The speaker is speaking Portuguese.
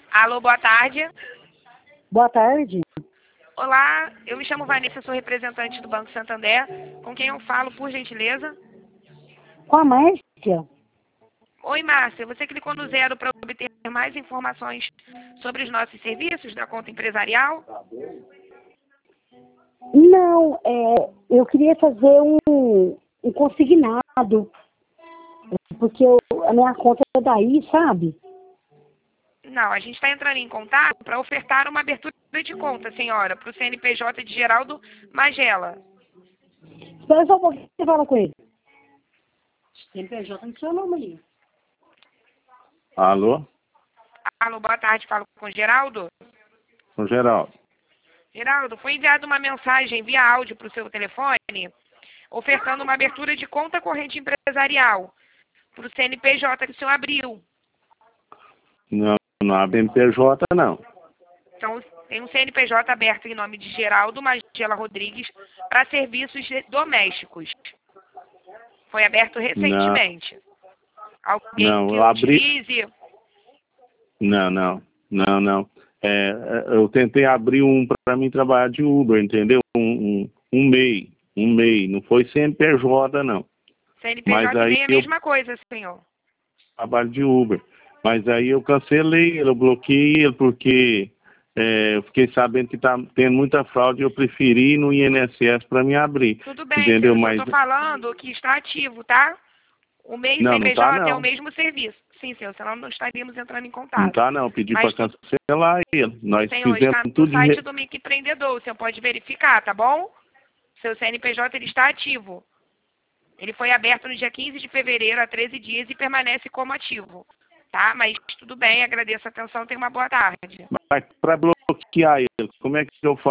Alô, boa tarde. Boa tarde. Olá, eu me chamo Vanessa, sou representante do Banco Santander. Com quem eu falo, por gentileza? Com a Márcia? Oi, Márcia. Você clicou no 0 para obter mais informações sobre os nossos serviços da conta empresarial? Não, eu queria fazer um consignado, porque a minha conta é daí, sabe? Não, a gente está entrando em contato para ofertar uma abertura de conta, senhora, para o CNPJ de Geraldo Magela. Espera só um pouquinho que você fala com ele. CNPJ no seu nome aí. Alô? Alô, boa tarde, falo com o Geraldo. Com Geraldo. Geraldo, foi enviada uma mensagem via áudio para o seu telefone ofertando uma abertura de conta corrente empresarial para o CNPJ que o senhor abriu. Não, não há BNPJ, não. Então, tem um CNPJ aberto em nome de Geraldo Magela Rodrigues para serviços domésticos. Foi aberto recentemente. Alguém Não, que eu abri... utilize... Não. Eu tentei abrir um para mim trabalhar de Uber, entendeu? Um MEI. Não foi CNPJ, não. CNPJ Mas e aí MEI é a mesma coisa, senhor. trabalho de Uber. Mas aí eu cancelei ele, eu bloqueei ele, porque eu fiquei sabendo que está tendo muita fraude e eu preferi ir no INSS para me abrir. Tudo bem, entendeu? senhor. Mas Eu estou falando que está ativo, tá? O MEI e o não tá, CNPJ é o não. mesmo serviço. Sim, senhor, senão não estaríamos entrando em Não contato. tá, não. Pedi para Mas, cancelar ele. Nós senhor, fizemos está no tudo site do MIC Empreendedor. O senhor pode verificar, tá bom? Seu CNPJ ele está ativo. Ele foi aberto no dia 15 de fevereiro, há 13 dias, e permanece como ativo. Tá? Mas tudo bem, agradeço a atenção, tenha uma boa tarde. Mas para bloquear ele, como é que eu faço?